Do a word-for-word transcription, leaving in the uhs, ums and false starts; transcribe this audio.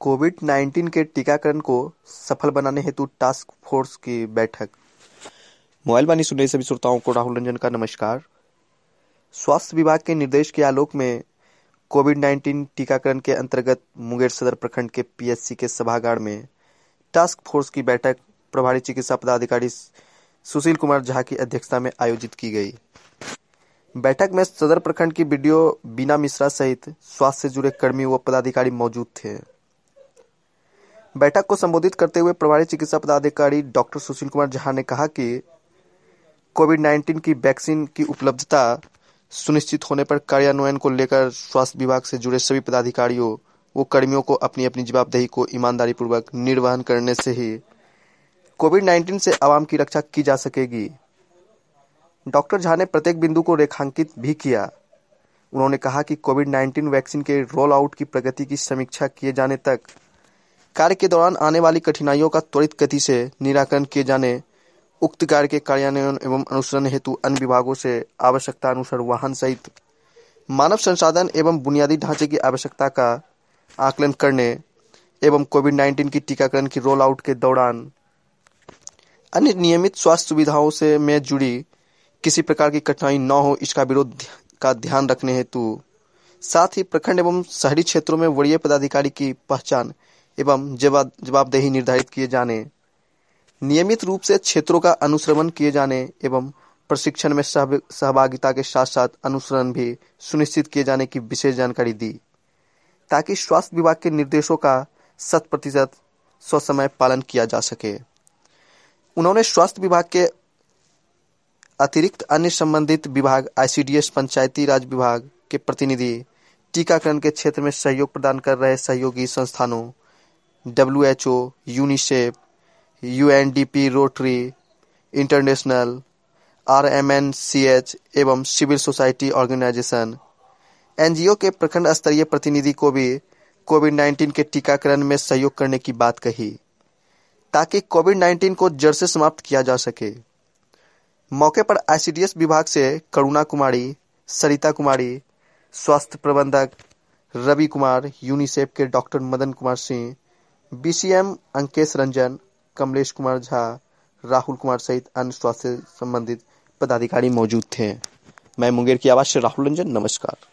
Covid nineteen के टीकाकरण को सफल बनाने हेतु टास्क फोर्स की बैठक। मोबाइल वाणी सुन रहे सभी श्रोताओं को राहुल रंजन का नमस्कार। स्वास्थ्य विभाग के निर्देश के आलोक में कोविड नाइन्टीन टीकाकरण के अंतर्गत मुंगेर सदर प्रखंड के पीएचसी के सभागार में टास्क फोर्स की बैठक प्रभारी चिकित्सा पदाधिकारी सुशील कुमार झा की अध्यक्षता में आयोजित की गई। बैठक में सदर प्रखंड की बीडीओ बीना मिश्रा सहित स्वास्थ्य से जुड़े कर्मी व पदाधिकारी मौजूद थे। बैठक को संबोधित करते हुए प्रभारी चिकित्सा पदाधिकारी डॉक्टर सुशील कुमार झा ने कहा कि कोविड नाइन्टीन की वैक्सीन की उपलब्धता सुनिश्चित होने पर कार्यान्वयन को लेकर स्वास्थ्य विभाग से जुड़े सभी पदाधिकारियों व कर्मियों को अपनी अपनी जवाबदेही को ईमानदारी पूर्वक निर्वहन करने से ही कोविड नाइन्टीन से आवाम की रक्षा की जा सकेगी। डॉक्टर झा ने प्रत्येक बिंदु को रेखांकित भी किया। उन्होंने कहा कि कोविड नाइन्टीन वैक्सीन के रोल आउट की प्रगति की समीक्षा किए जाने तक कार्य के दौरान आने वाली कठिनाइयों का त्वरित गति से निराकरण किए जाने, उक्त कार्य के कार्यान्वयन एवं अनुसरण हेतु अन्य विभागों से आवश्यकता अनुसार वाहन सहित मानव संसाधन एवं बुनियादी ढांचे की आवश्यकता का आकलन करने एवं कोविड नाइन्टीन की टीकाकरण की रोल आउट के दौरान अन्य नियमित स्वास्थ्य सुविधाओं से में जुड़ी किसी प्रकार की कठिनाई न हो, इसका विरोध का ध्यान रखने हेतु साथ ही प्रखंड एवं शहरी क्षेत्रों में वरीय पदाधिकारी की पहचान एवं जवाब जवाबदेही निर्धारित किए जाने, नियमित रूप से क्षेत्रों का अनुश्रवण किए जाने एवं प्रशिक्षण में सहभागिता के साथ साथ अनुसरण भी सुनिश्चित किए जाने की विशेष जानकारी दी, ताकि स्वास्थ्य विभाग के निर्देशों का शत प्रतिशत ससमय पालन किया जा सके। उन्होंने स्वास्थ्य विभाग के अतिरिक्त अन्य संबंधित विभाग, आईसीडीएस, पंचायती राज विभाग के प्रतिनिधि, टीकाकरण के क्षेत्र में सहयोग प्रदान कर रहे सहयोगी संस्थानों, WHO, UNICEF, UNDP, Rotary International, RMNCH एवं सिविल सोसाइटी ऑर्गेनाइजेशन, एनजीओ के प्रखंड स्तरीय प्रतिनिधि को भी कोविड नाइन्टीन के टीकाकरण में सहयोग करने की बात कही, ताकि कोविड नाइन्टीन को जड़ से समाप्त किया जा सके। मौके पर आईसीडीएस विभाग से करुणा कुमारी, सरिता कुमारी, स्वास्थ्य प्रबंधक रवि कुमार, यूनिसेफ के डॉक्टर मदन कुमार सिंह, बीसीएम अंकेश रंजन, कमलेश कुमार झा, राहुल कुमार सहित अन्य स्वास्थ्य से संबंधित पदाधिकारी मौजूद थे। मैं मुंगेर की आवाज से राहुल रंजन, नमस्कार।